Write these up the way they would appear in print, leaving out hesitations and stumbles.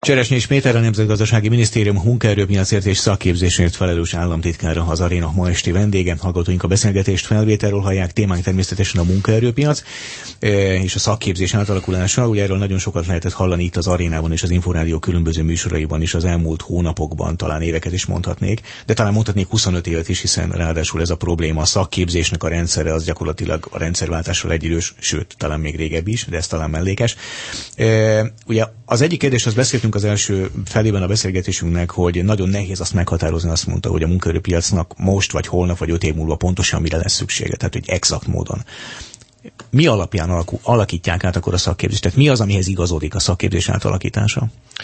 Cseresnyei Péter, a Nemzetgazdasági Minisztérium munkaerőpiacért és szakképzésért felelős államtitkára az Aréna ma esti vendége. Hallgatóink a beszélgetést felvételről hallják, témánk természetesen a munkaerőpiac és a szakképzés átalakulása. Ugye erről nagyon sokat lehetett hallani itt az Arénában és az Inforádió különböző műsoraiban is az elmúlt hónapokban, talán éveket is mondhatnék, de talán mondhatnék 25 évet is, hiszen ráadásul ez a probléma, a szakképzésnek a rendszere az gyakorlatilag a rendszerváltással egyidős, sőt, talán még régebbi is, de ez talán mellékes. Ugye az egyik kérdés, azt beszéltünk az első felében a beszélgetésünknek, hogy nagyon nehéz azt meghatározni, azt mondta, hogy a munkaerőpiacnak most, vagy holnap, vagy 5 év múlva pontosan mire lesz szüksége, tehát hogy exakt módon. Mi alapján alakítják át akkor a szakképzést? Tehát mi az, amihez igazodik a szakképzés átalakítása?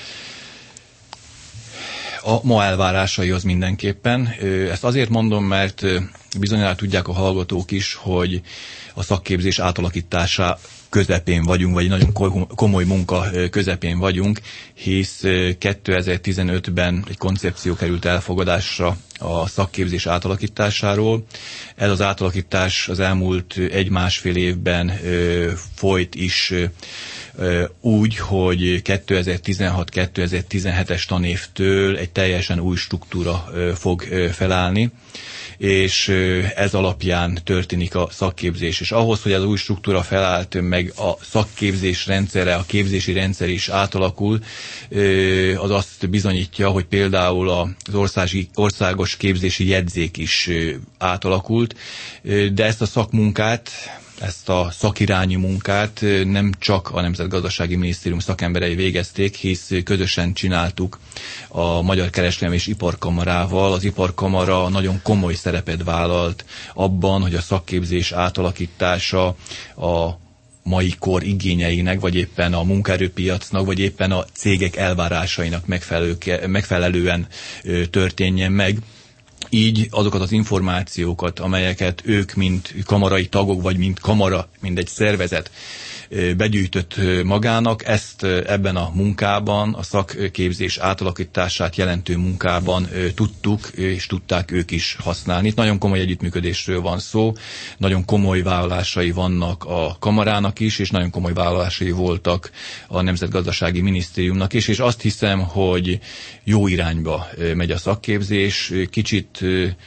A ma elvárásaihoz mindenképpen. Ezt azért mondom, mert bizonyára tudják a hallgatók is, hogy a szakképzés átalakítása közepén vagyunk, vagy nagyon komoly munka közepén vagyunk, hisz 2015-ben egy koncepció került elfogadásra a szakképzés átalakításáról. Ez az átalakítás az elmúlt 1-1,5 évben folyt is úgy, hogy 2016-2017-es tanévtől egy teljesen új struktúra fog felállni, és ez alapján történik a szakképzés. És ahhoz, hogy az új struktúra felállt, meg a szakképzés rendszere, a képzési rendszer is átalakul, az azt bizonyítja, hogy például az országos képzési jegyzék is átalakult, de ezt a szakmunkát, ezt a szakirányú munkát nem csak a Nemzetgazdasági Minisztérium szakemberei végezték, hisz közösen csináltuk a Magyar Kereskedelmi és Iparkamarával. Az Iparkamara nagyon komoly szerepet vállalt abban, hogy a szakképzés átalakítása a mai kor igényeinek, vagy éppen a munkaerőpiacnak, vagy éppen a cégek elvárásainak megfelelően történjen meg. Így azokat az információkat, amelyeket ők, mint kamarai tagok, vagy mint kamara, mint egy szervezet begyűjtött magának, ezt ebben a munkában, a szakképzés átalakítását jelentő munkában tudtuk, és tudták ők is használni. Itt nagyon komoly együttműködésről van szó, nagyon komoly vállalásai vannak a kamarának is, és nagyon komoly vállalásai voltak a Nemzetgazdasági Minisztériumnak is, és azt hiszem, hogy jó irányba megy a szakképzés, kicsit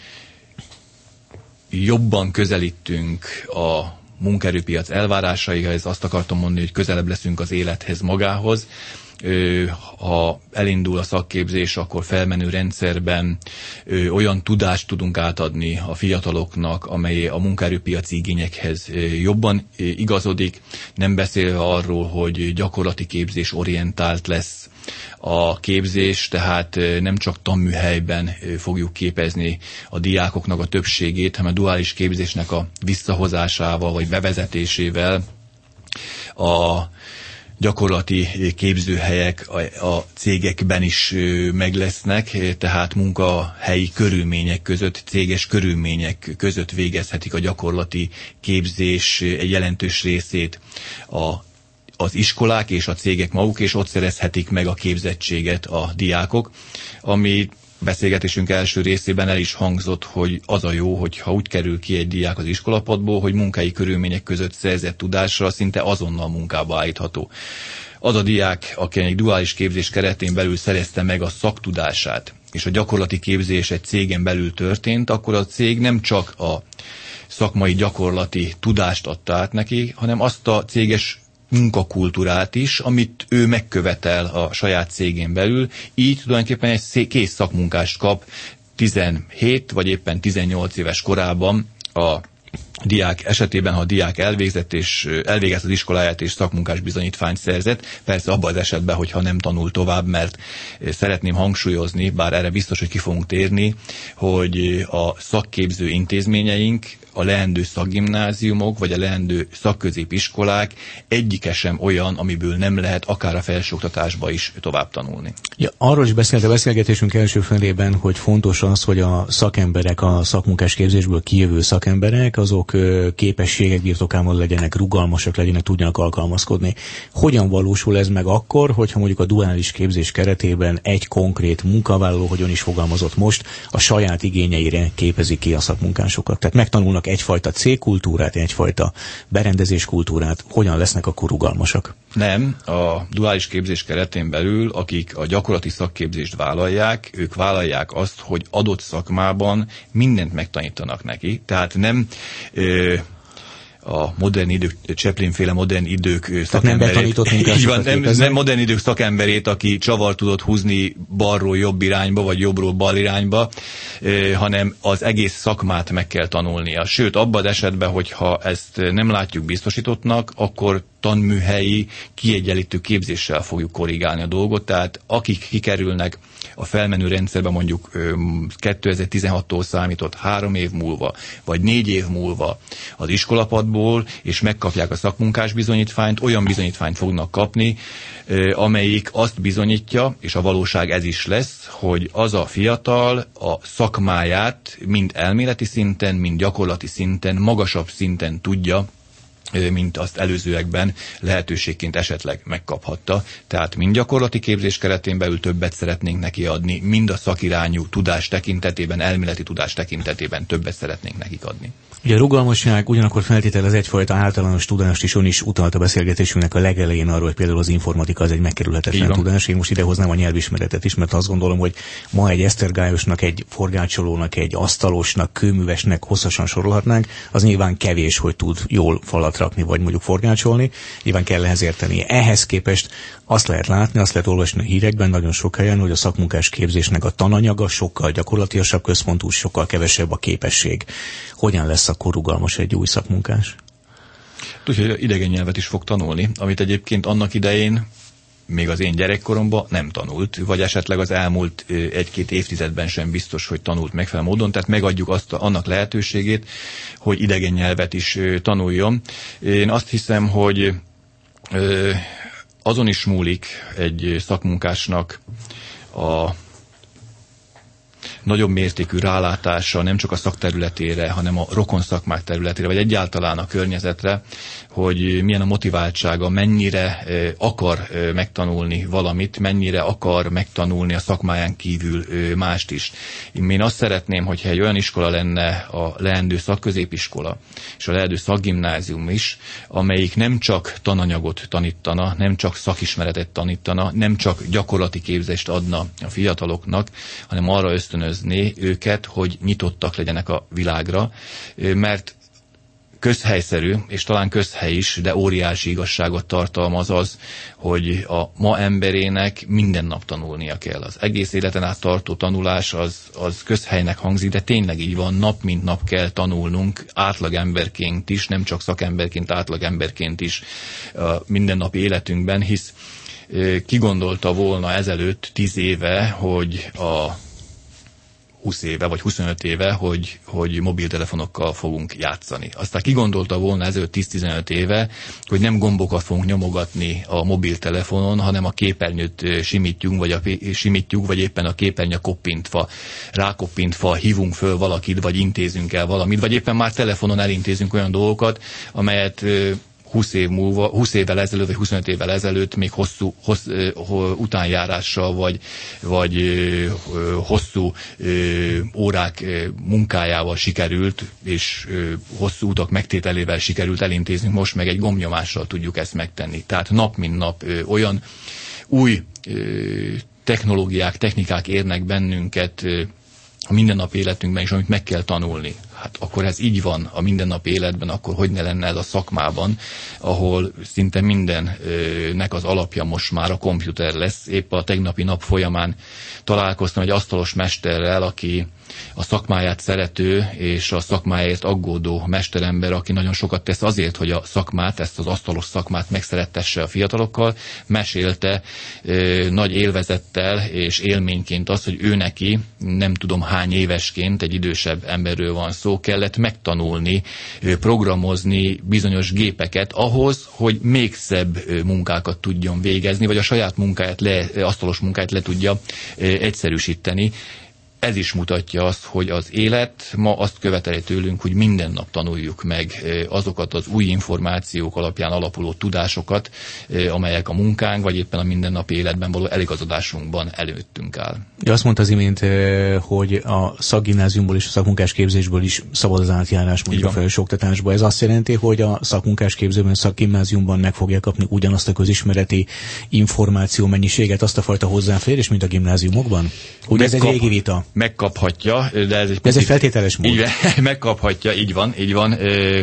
jobban közelítünk a munkaerőpiac elvárásaihoz, azt akartam mondani, hogy közelebb leszünk az élethez magához. Ha elindul a szakképzés, akkor felmenő rendszerben olyan tudást tudunk átadni a fiataloknak, amely a munkaerőpiaci igényekhez jobban igazodik, nem beszélve arról, hogy gyakorlati képzés orientált lesz a képzés, tehát nem csak tanműhelyben fogjuk képezni a diákoknak a többségét, hanem a duális képzésnek a visszahozásával vagy bevezetésével a gyakorlati képzőhelyek a cégekben is meg lesznek, tehát munkahelyi körülmények között, céges körülmények között végezhetik a gyakorlati képzés egy jelentős részét az iskolák és a cégek maguk, és ott szerezhetik meg a képzettséget a diákok, ami beszélgetésünk első részében el is hangzott, hogy az a jó, hogyha úgy kerül ki egy diák az iskolapadból, hogy munkai körülmények között szerzett tudásra szinte azonnal munkába állítható. Az a diák, aki egy duális képzés keretén belül szerezte meg a szaktudását, és a gyakorlati képzés egy cégen belül történt, akkor a cég nem csak a szakmai gyakorlati tudást adta át neki, hanem azt a céges munkakultúrát is, amit ő megkövetel a saját cégén belül, így tulajdonképpen egy kész szakmunkást kap 17 vagy éppen 18 éves korában a diák esetében, ha a diák elvégzett az iskoláját és szakmunkás bizonyítványt szerzett, persze abban az esetben, hogyha nem tanul tovább, mert szeretném hangsúlyozni, bár erre biztos, hogy ki fogunk térni, hogy a szakképző intézményeink, a leendő szakgimnáziumok, vagy a leendő szakközépiskolák egyike sem olyan, amiből nem lehet akár a felsőoktatásba is tovább tanulni. Ja, arról is beszélt a beszélgetésünk első felében, hogy fontos az, hogy a szakemberek, a szakmunkás képzésből kijövő szakemberek, azok képességek birtokában legyenek, rugalmasak legyenek, tudjanak alkalmazkodni. Hogyan valósul ez meg akkor, hogyha mondjuk a duális képzés keretében egy konkrét munkavállaló, hogyan is fogalmazott most, a saját igényeire képezi ki a szakmunkásokat? Tehát megtanulnak egyfajta cégkultúrát, egyfajta berendezéskultúrát, hogyan lesznek akkor rugalmasak? Nem, a duális képzés keretén belül, akik a gyakorlati szakképzést vállalják, ők vállalják azt, hogy adott szakmában mindent megtanítanak neki, tehát nem a modern idők, Chaplin-féle modern idők szakemberét. Nem modern idők szakemberét, aki csavar tudott húzni balról jobb irányba, vagy jobbról bal irányba, hanem az egész szakmát meg kell tanulnia. Sőt, abban az esetben, hogyha ezt nem látjuk biztosítottnak, akkor tanműhelyi kiegyenlítő képzéssel fogjuk korrigálni a dolgot, tehát akik kikerülnek a felmenő rendszerben mondjuk 2016-tól számított 3 év múlva, vagy 4 év múlva az iskolapadból, és megkapják a szakmunkás bizonyítványt, olyan bizonyítványt fognak kapni, amelyik azt bizonyítja, és a valóság ez is lesz, hogy az a fiatal a szakmáját mind elméleti szinten, mind gyakorlati szinten, magasabb szinten tudja, mint azt előzőekben lehetőségként esetleg megkaphatta. Tehát mind gyakorlati képzés keretén belül többet szeretnénk neki adni, mind a szakirányú tudás tekintetében, elméleti tudás tekintetében többet szeretnénk nekik adni. Ugye a rugalmasság ugyanakkor feltételez egyfajta általános tudást is, ön is utalt a beszélgetésünknek a legelején arról, hogy például az informatika az egy megkerülhetetlen tudás. Én most idehoznám a nyelvismeretet is, mert azt gondolom, hogy ma egy esztergályosnak, egy forgácsolónak, egy asztalosnak, kőművesnek hosszasan sorolhatnánk, az nyilván kevés, hogy tud jól falat rakni, vagy mondjuk forgácsolni, nyilván kell ehhez érteni. Ehhez képest azt lehet látni, azt lehet olvasni a hírekben nagyon sok helyen, hogy a szakmunkás képzésnek a tananyaga sokkal gyakorlatilasabb központú, sokkal kevesebb a képesség. Hogyan lesz akkor rugalmas egy új szakmunkás? Tudja, hogy idegen nyelvet is fog tanulni, amit egyébként annak idején, még az én gyerekkoromban nem tanult, vagy esetleg az elmúlt 1-2 évtizedben sem biztos, hogy tanult megfelelő módon, tehát megadjuk annak lehetőségét, hogy idegen nyelvet is tanuljon. Én azt hiszem, hogy azon is múlik egy szakmunkásnak a nagyobb mértékű rálátása nem csak a szakterületére, hanem a rokon szakmák területére, vagy egyáltalán a környezetre, hogy milyen a motiváltsága, mennyire akar megtanulni valamit, mennyire akar megtanulni a szakmáján kívül mást is. Én azt szeretném, hogyha egy olyan iskola lenne a leendő szakközépiskola, és a leendő szakgimnázium is, amelyik nem csak tananyagot tanítana, nem csak szakismeretet tanítana, nem csak gyakorlati képzést adna a fiataloknak, hanem arra ösztönözné őket, hogy nyitottak legyenek a világra, mert közhelyszerű, és talán közhely is, de óriási igazságot tartalmaz az, hogy a ma emberének minden nap tanulnia kell. Az egész életen át tartó tanulás az közhelynek hangzik, de tényleg így van, nap mint nap kell tanulnunk, átlagemberként is, nem csak szakemberként, átlagemberként is mindennapi életünkben, hisz ki gondolta volna ezelőtt 10 éve, hogy 20 éve vagy 25 éve, hogy mobiltelefonokkal fogunk játszani. Aztán ki gondolta volna ezelőtt 10-15 éve, hogy nem gombokat fogunk nyomogatni a mobiltelefonon, hanem a képernyőt simítjuk, vagy éppen a képernyő rákoppintva hívunk föl valakit, vagy intézünk el valamit, vagy éppen már telefonon elintézünk olyan dolgokat, amelyet 20 évvel ezelőtt, vagy 25 évvel ezelőtt még hosszú utánjárással, vagy hosszú órák munkájával sikerült, és hosszú utak megtételével sikerült elintézni, most meg egy gombnyomással tudjuk ezt megtenni. Tehát nap mint nap olyan új technikák érnek bennünket a mindennapi életünkben is, amit meg kell tanulni. Hát akkor ez így van a mindennapi életben, akkor hogy ne lenne ez a szakmában, ahol szinte mindennek az alapja most már a komputer lesz. Épp a tegnapi nap folyamán találkoztam egy asztalos mesterrel, aki a szakmáját szerető és a szakmájáért aggódó mesterember, aki nagyon sokat tesz azért, hogy a szakmát, ezt az asztalos szakmát megszerettesse a fiatalokkal, mesélte nagy élvezettel és élményként az, hogy ő neki, nem tudom hány évesként, egy idősebb emberről van szó, kellett megtanulni, programozni bizonyos gépeket ahhoz, hogy még szebb munkákat tudjon végezni, vagy a saját munkáját, asztalos munkáját le tudja egyszerűsíteni. ez is mutatja azt, hogy az élet ma azt követeli tőlünk, hogy minden nap tanuljuk meg azokat az új információk alapján alapuló tudásokat, amelyek a munkánk, vagy éppen a mindennapi életben való eligazodásunkban előttünk áll. Azt mondta az imént, hogy a szakgimnáziumból és a szakmunkásképzésből is szabad az átjárás mondjuk a felsőoktatásba. Ez azt jelenti, hogy a szakmunkásképzőben, szakgimnáziumban meg fogják kapni ugyanazt a közismereti információ mennyiséget, azt a fajta hozzáférés, mint a gimnáziumokban? Ugye ez egy régi vita. Megkaphatja, de ez egy feltételes mód. Megkaphatja, így van.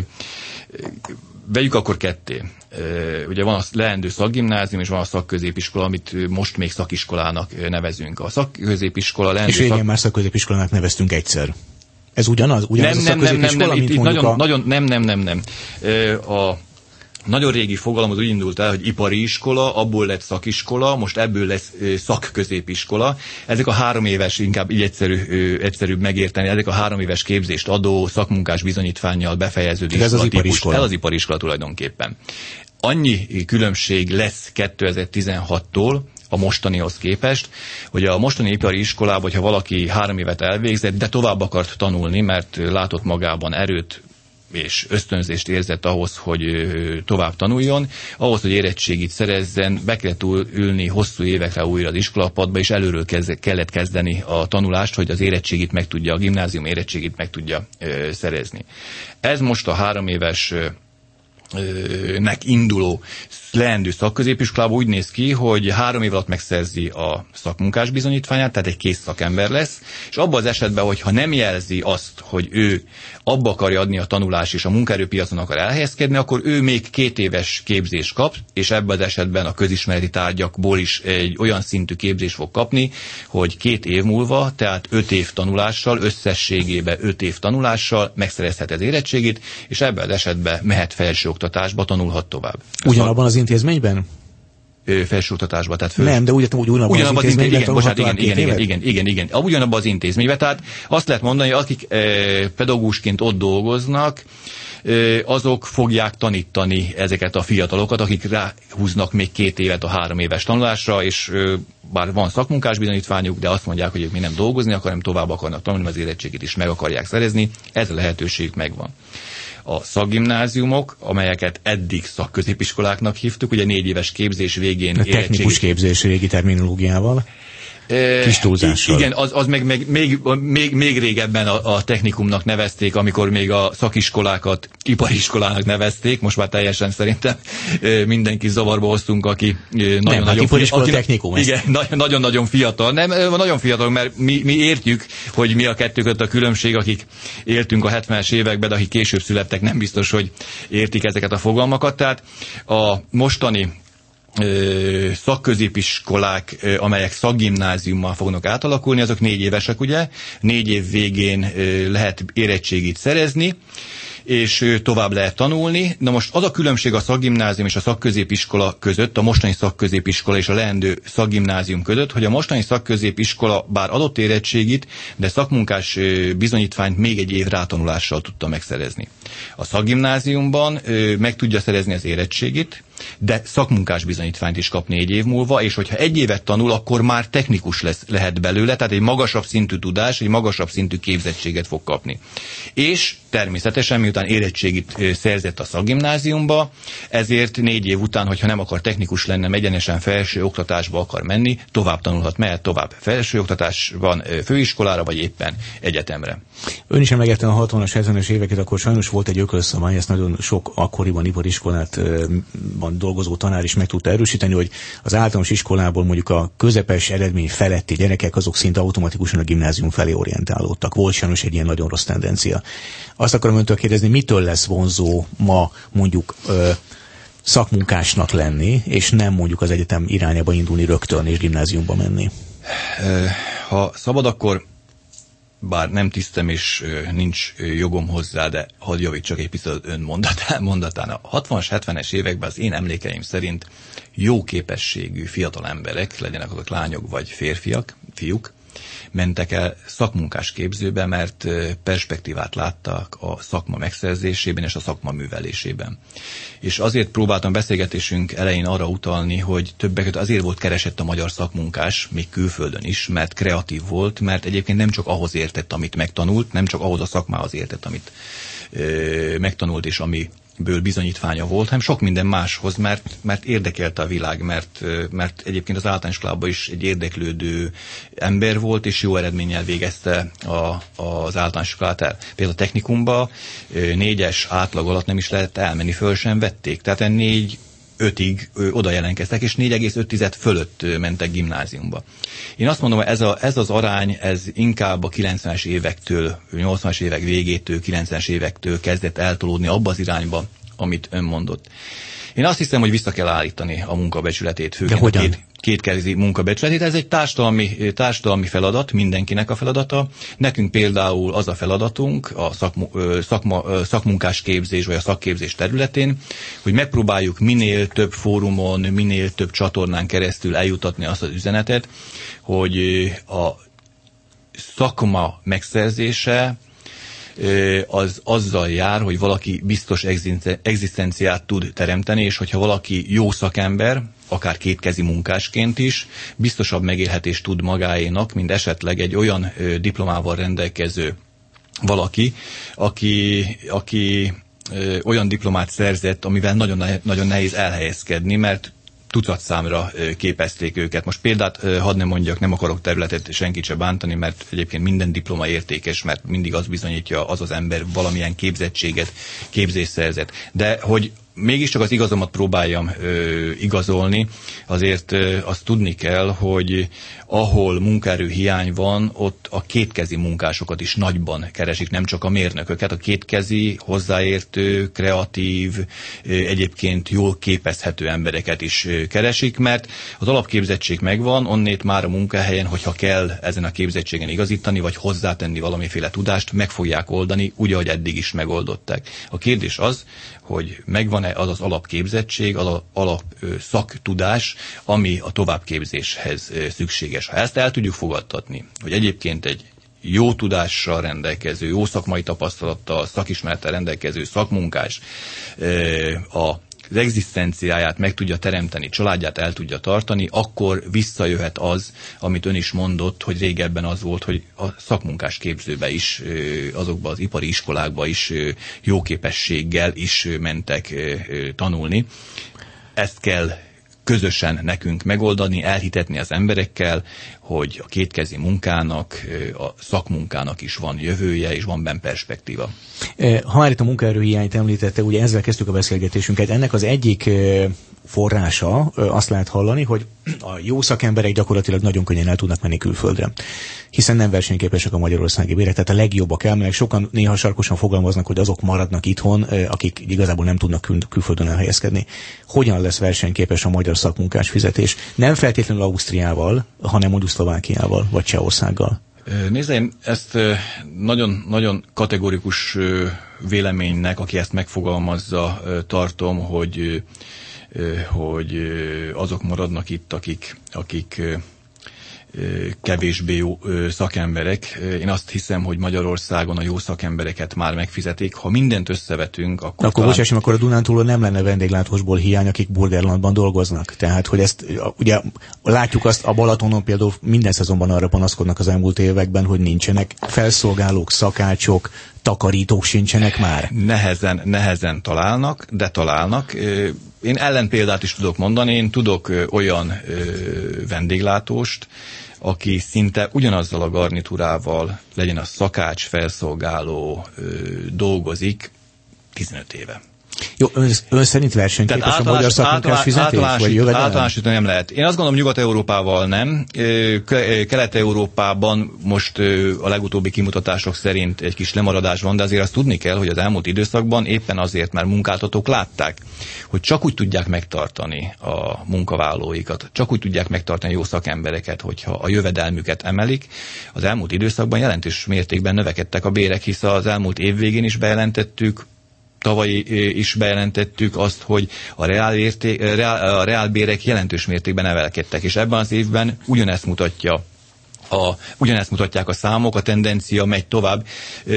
Vegyük akkor ketté. Ugye van a leendő szakgimnázium, és van a szakközépiskola, amit most még szakiskolának nevezünk. A szakközépiskola leendő és régen már szakközépiskolának neveztünk egyszer. Ez ugyanaz? Ugyanaz a szakközépiskola, mint mondjuk Nem. A nagyon régi fogalom az úgy indult el, hogy ipari iskola, abból lett szakiskola, most ebből lesz szakközépiskola. Ezek a 3 éves, inkább így egyszerűbb megérteni, ezek a 3 éves képzést adó szakmunkás bizonyítvánnyal befejeződő iskola típus. Ez az ipari iskola tulajdonképpen. Annyi különbség lesz 2016-tól a mostanihoz képest, hogy a mostani ipari iskolában, hogyha valaki 3 évet elvégzett, de tovább akart tanulni, mert látott magában erőt, és ösztönzést érzett ahhoz, hogy tovább tanuljon, ahhoz, hogy érettségit szerezzen, be kellett ülni hosszú évekre újra az iskolapadba, és előről kellett kezdeni a tanulást, hogy az érettségit meg tudja, a gimnázium érettségit meg tudja szerezni. Ez most a 3 éves nek induló leendő szakközépiskolában úgy néz ki, hogy 3 év alatt megszerzi a szakmunkás bizonyítványát, tehát egy kész szakember lesz, és abban az esetben, hogyha nem jelzi azt, hogy ő abba akarja adni a tanulás és a munkaerőpiacon akar elhelyezkedni, akkor ő még 2 éves képzést kap, és ebben az esetben a közismereti tárgyakból is egy olyan szintű képzést fog kapni, hogy 2 év múlva, tehát 5 év tanulással, összességében 5 év tanulással megszerezhet az érettségit, és ebben az esetben mehet felsőoktatásba, tanulhat tovább. Ugyanabban az intézményben? Felsőoktatásba, tehát nem, de ugyanabban az intézményben. Igen. Ugyanabban az intézményben. Tehát azt lehet mondani, hogy akik pedagógusként ott dolgoznak, azok fogják tanítani ezeket a fiatalokat, akik ráhúznak még 2 évet a 3 éves tanulásra, és bár van szakmunkás bizonyítványuk, de azt mondják, hogy ők még nem dolgozni akar, hanem tovább akarnak tanulni, az érettségit is meg akarják szerezni. Ez a lehetőségük megvan. A szakgimnáziumok, amelyeket eddig szakközépiskoláknak hívtuk, ugye 4 éves képzés végén technikus képzés régi terminológiával. Kis túlzással. Igen, az még régebben a technikumnak nevezték, amikor még a szakiskolákat ipariskolának nevezték, most már teljesen szerintem mindenki zavarba hoztunk, aki nagyon-nagyon technikum. Igen, nagyon-nagyon fiatal. Nem, nagyon fiatal, mert mi értjük, hogy mi a kettő között a különbség, akik éltünk a 70-es években, de akik később születtek, nem biztos, hogy értik ezeket a fogalmakat. Tehát a mostani szakközépiskolák, amelyek szakgimnáziummal fognak átalakulni, azok 4 évesek, ugye? 4 év végén lehet érettségit szerezni, és tovább lehet tanulni. Na most az a különbség a szakgimnázium és a szakközépiskola között, a mostani szakközépiskola és a leendő szakgimnázium között, hogy a mostani szakközépiskola bár adott érettségit, de szakmunkás bizonyítványt még 1 év rátanulással tudta megszerezni. A szakgimnáziumban meg tudja szerezni az érettségit, de szakmunkás bizonyítványt is kap 4 év múlva, és hogyha 1 évet tanul, akkor már technikus lehet belőle, tehát egy magasabb szintű tudás, egy magasabb szintű képzettséget fog kapni. És természetesen, miután érettségit szerzett a szakgimnáziumba, ezért 4 év után, hogyha nem akar technikus lenni, egyenesen felső oktatásba akar menni, tovább tanulhat, mehet tovább felsőoktatásban, főiskolára, vagy éppen egyetemre. Ön is emlegette a 60-as, 70-es éveket, akkor sajnos volt egy ökölszabály, ezt nagyon sok akkoriban ipariskolában dolgozó tanár is meg tudta erősíteni, hogy az általános iskolából mondjuk a közepes eredmény feletti gyerekek azok szinte automatikusan a gimnázium felé orientálódtak. Volt sajnos egy ilyen nagyon rossz tendencia. Azt akarom öntől kérdezni, mitől lesz vonzó ma mondjuk szakmunkásnak lenni, és nem mondjuk az egyetem irányába indulni rögtön és gimnáziumba menni? Ha szabad, akkor bár nem tisztem és nincs jogom hozzá, de hadd javítsak egy picit ön mondatán. A 60-as, 70-es években az én emlékeim szerint jó képességű fiatal emberek, legyenek azok lányok vagy fiúk, mentek el szakmunkás képzőbe, mert perspektívát láttak a szakma megszerzésében és a szakma művelésében. És azért próbáltam beszélgetésünk elején arra utalni, hogy többek között azért volt keresett a magyar szakmunkás, még külföldön is, mert kreatív volt, mert egyébként nem csak ahhoz értett, amit megtanult, nem csak ahhoz a szakmához értett, amit megtanult és amiből bizonyítványa volt, hanem sok minden máshoz, mert érdekelte a világ, mert egyébként az általános iskolában is egy érdeklődő ember volt, és jó eredménnyel végezte az általános iskolát el. Például a technikumban 4-es átlag alatt nem is lehet elmenni, föl sem vették. Tehát 4-5-ig oda jelentkeztek, és 4,5 fölött mentek gimnáziumba. Én azt mondom, hogy ez az arány, ez inkább a 90-es évektől, 80-as évek végétől, 90-es évektől kezdett eltolódni abba az irányba, amit ön mondott. Én azt hiszem, hogy vissza kell állítani a munkabecsületét, főként a kétkezi munkabecsületét. Ez egy társadalmi feladat, mindenkinek a feladata. Nekünk például az a feladatunk a szakmunkás képzés vagy a szakképzés területén, hogy megpróbáljuk minél több fórumon, minél több csatornán keresztül eljutatni azt az üzenetet, hogy a szakma megszerzése az azzal jár, hogy valaki biztos egzisztenciát tud teremteni, és hogyha valaki jó szakember, akár kétkezi munkásként is, biztosabb megélhetést tud magáénak, mint esetleg egy olyan diplomával rendelkező valaki, aki olyan diplomát szerzett, amivel nagyon nehéz elhelyezkedni, mert tucatszámra képezték őket. Most példát hadd ne mondjak, nem akarok területet senkit se bántani, mert egyébként minden diploma értékes, mert mindig az bizonyítja az ember valamilyen képzettséget, képzést szerzett. De hogy mégiscsak az igazomat próbáljam igazolni, azért azt tudni kell, hogy ahol munkaerő hiány van, ott a kétkezi munkásokat is nagyban keresik, nem csak a mérnököket. A kétkezi, hozzáértő, kreatív, egyébként jól képezhető embereket is keresik, mert az alapképzettség megvan, onnét már a munkahelyen, hogyha kell ezen a képzettségen igazítani, vagy hozzátenni valamiféle tudást, meg fogják oldani, úgy, ahogy eddig is megoldották. A kérdés az, hogy megvan-e az az alapképzettség, az alapszaktudás, ami a továbbképzéshez szükséges. Ha ezt el tudjuk fogadtatni, hogy egyébként egy jó tudással rendelkező, jó szakmai tapasztalattal, szakismerettel rendelkező szakmunkás az egzisztenciáját meg tudja teremteni, családját el tudja tartani, akkor visszajöhet az, amit ön is mondott, hogy régebben az volt, hogy a szakmunkás képzőbe is, azokba az ipari iskolákba is jó képességgel is mentek tanulni. Ezt kell közösen nekünk megoldani, elhitetni az emberekkel, hogy a kétkezi munkának, a szakmunkának is van jövője, és van benne perspektíva. Ha már itt a munkaerőhiányt említette, ugye ezzel kezdtük a beszélgetésünket. Ennek az egyik forrása, azt lehet hallani, hogy a jó szakemberek gyakorlatilag nagyon könnyen el tudnak menni külföldre, hiszen nem versenyképesek a magyarországi bérek, tehát a legjobbak elmennek. Sokan néha sarkosan fogalmaznak, hogy azok maradnak itthon, akik igazából nem tudnak külföldön elhelyezkedni. Hogyan lesz versenyképes a magyar szakmunkás fizetés? Nem feltétlenül Ausztriával, hanem mondjuk Szlovákiával, vagy Csehországgal. Nézd, én ezt nagyon kategorikus véleménynek, aki ezt megfogalmazza, tartom, hogy azok maradnak itt, akik kevésbé jó szakemberek. Én azt hiszem, hogy Magyarországon a jó szakembereket már megfizetik. Ha mindent összevetünk, akkor bocsássam, akkor a Dunántúlon nem lenne vendéglátósból hiány, akik Burgerlandban dolgoznak. Tehát, hogy ezt ugye látjuk azt, a Balatonon például minden szezonban arra panaszkodnak az elmúlt években, hogy nincsenek felszolgálók, szakácsok, takarítók sincsenek már. Nehezen találnak, de találnak. Én ellenpéldát is tudok mondani. Én tudok olyan vendéglátóst, aki szinte ugyanazzal a garnitúrával, legyen a szakács, felszolgáló, dolgozik 15 éve. Jó, ön szerint versenyképes a magyar szakmunkás fizetés? Általánosítani nem lehet. Én azt gondolom, Nyugat-Európával nem. Kelet-Európában most a legutóbbi kimutatások szerint egy kis lemaradás van, de azért azt tudni kell, hogy az elmúlt időszakban éppen azért, mert munkáltatók látták, hogy csak úgy tudják megtartani a munkavállalóikat, csak úgy tudják megtartani jó szakembereket, hogyha a jövedelmüket emelik. Az elmúlt időszakban jelentős mértékben növekedtek a bérek, hisz az elmúlt év végén is bejelentettük, tavaly is bejelentettük azt, hogy a reálbérek jelentős mértékben emelkedtek, és ebben az évben ugyanezt mutatja Ugyanezt mutatják a számok, a tendencia megy tovább.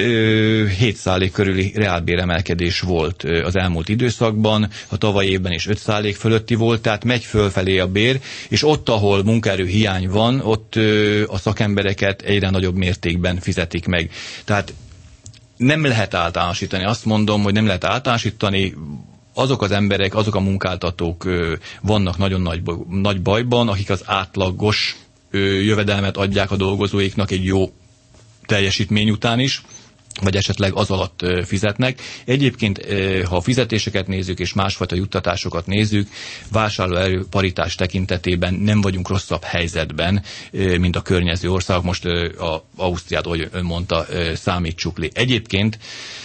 7% körüli reálbéremelkedés volt az elmúlt időszakban, a tavalyi évben is 5% fölötti volt, tehát megy fölfelé a bér, és ott, ahol munkaerő hiány van, ott a szakembereket egyre nagyobb mértékben fizetik meg. Tehát nem lehet általánosítani. Azt mondom, hogy nem lehet általánosítani. Azok az emberek, azok a munkáltatók vannak nagyon nagy bajban, akik az átlagos jövedelmet adják a dolgozóiknak egy jó teljesítmény után is, vagy esetleg az alatt fizetnek. Egyébként, ha a fizetéseket nézzük, és másfajta juttatásokat nézzük, vásárlóerő paritás tekintetében nem vagyunk rosszabb helyzetben, mint a környező országok. Most Ausztriát, ahogy ön mondta, számítsuk le. Egyébként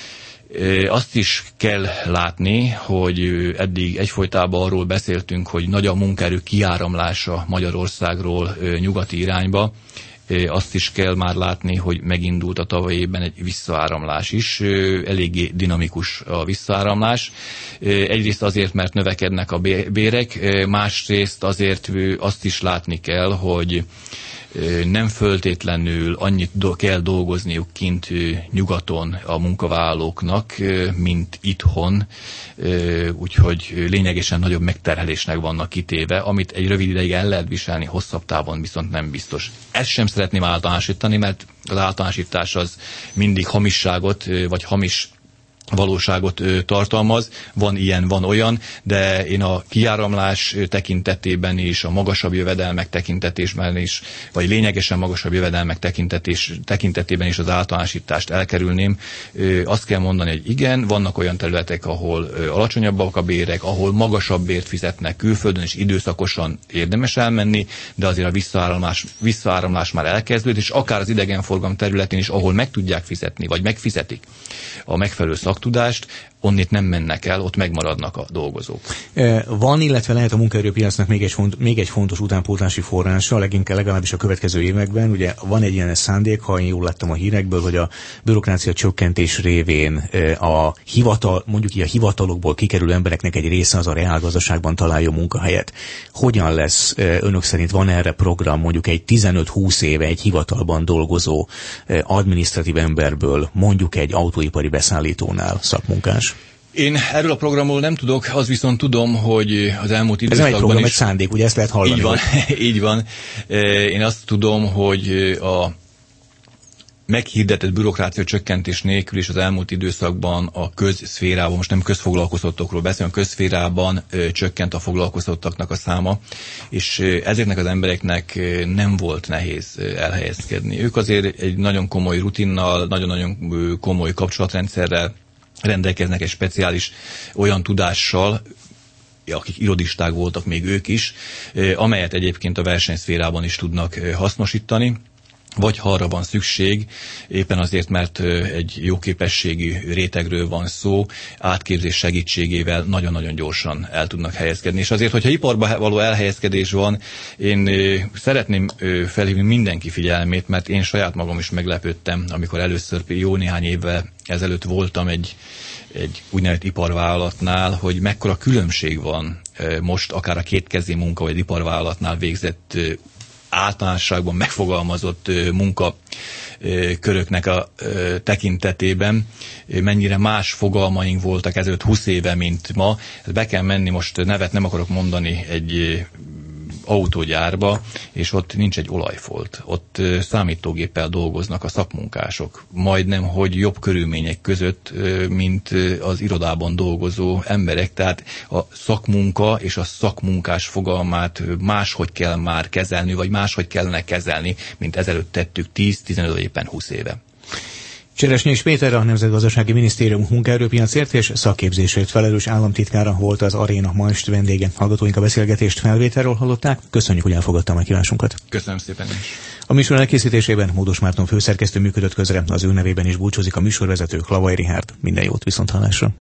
azt is kell látni, hogy eddig egyfolytában arról beszéltünk, hogy nagy a munkaerő kiáramlása Magyarországról nyugati irányba. Azt is kell már látni, hogy megindult a tavalyi évben egy visszaáramlás is. Eléggé dinamikus a visszaáramlás. Egyrészt azért, mert növekednek a bérek, másrészt azért azt is látni kell, hogy nem föltétlenül annyit kell dolgozniuk kint nyugaton a munkavállalóknak, mint itthon, úgyhogy lényegesen nagyobb megterhelésnek vannak kitéve, amit egy rövid ideig el lehet viselni, hosszabb távon viszont nem biztos. Ezt sem szeretném általánosítani, mert az általánosítás az mindig hamisságot, vagy hamis valóságot tartalmaz, van ilyen, van olyan, de én a kiáramlás tekintetében is, a magasabb jövedelmek tekintetében is, vagy lényegesen magasabb jövedelmek tekintetében is az általánosítást elkerülném. Azt kell mondani, hogy igen, vannak olyan területek, ahol alacsonyabbak a bérek, ahol magasabb bért fizetnek külföldön, és időszakosan érdemes elmenni, de azért a visszaáramlás már elkezdődött, és akár az idegenforgalom területén is, ahol meg tudják fizetni, vagy megfizetik a megfelelő szaktudást, onnét nem mennek el, ott megmaradnak a dolgozók. Van, illetve lehet a munkaerőpiacnak még egy fontos utánpótlási forrása, legalábbis a következő években. Ugye van egy ilyen szándék, ha én jól láttam a hírekből, hogy a bürokrácia csökkentés révén mondjuk így a hivatalokból kikerülő embereknek egy része az a reálgazdaságban találja munkahelyet. Hogyan lesz önök szerint, van erre program, mondjuk egy 15-20 éve egy hivatalban dolgozó adminisztratív emberből, mondjuk egy autóipari beszállítónál szakmunkás? Én erről a programról nem tudok, az viszont tudom, hogy az elmúlt időszakban ez egy program, is... egy szándék, ugye ezt lehet hallani? Így van, így van. Én azt tudom, hogy a meghirdetett bürokrácia csökkentés nélkül is az elmúlt időszakban a közszférában, most nem közfoglalkoztatottakról beszélünk, a közszférában csökkent a foglalkoztatottaknak a száma, és ezeknek az embereknek nem volt nehéz elhelyezkedni. Ők azért egy nagyon komoly rutinnal, nagyon-nagyon komoly kapcsolatrendszerrel rendelkeznek, egy speciális olyan tudással, akik irodisták voltak még ők is, amelyet egyébként a versenyszférában is tudnak hasznosítani, vagy ha arra van szükség, éppen azért, mert egy jó képességű rétegről van szó, átképzés segítségével nagyon-nagyon gyorsan el tudnak helyezkedni. És azért, hogyha iparba való elhelyezkedés van, én szeretném felhívni mindenki figyelmét, mert én saját magam is meglepődtem, amikor először jó néhány évvel ezelőtt voltam egy úgynevezett iparvállalatnál, hogy mekkora különbség van most akár a kétkezi munka, vagy iparvállalatnál végzett általánosságban megfogalmazott munkaköröknek a tekintetében, mennyire más fogalmaink voltak ezelőtt 20 éve, mint ma. Be kell menni, most nevet nem akarok mondani, egy autógyárba, és ott nincs egy olajfolt. Ott számítógéppel dolgoznak a szakmunkások. Majdnem, hogy jobb körülmények között, mint az irodában dolgozó emberek. Tehát a szakmunka és a szakmunkás fogalmát máshogy kell már kezelni, vagy máshogy kellene kezelni, mint ezelőtt tettük 10-15 vagy éppen 20 éve. Cseresnyés Péter, a Nemzetgazdasági Minisztérium munkaerőpiacért és szakképzésért felelős államtitkára volt az Aréna ma est vendége. Hallgatóink a beszélgetést felvételről hallották. Köszönjük, hogy elfogadta a meghívásunkat. Köszönöm szépen is. A műsor elkészítésében Módos Márton főszerkesztő működött közre, az ő nevében is búcsúzik a műsorvezető, Lavai Richárd. Minden jót, viszonthallásra.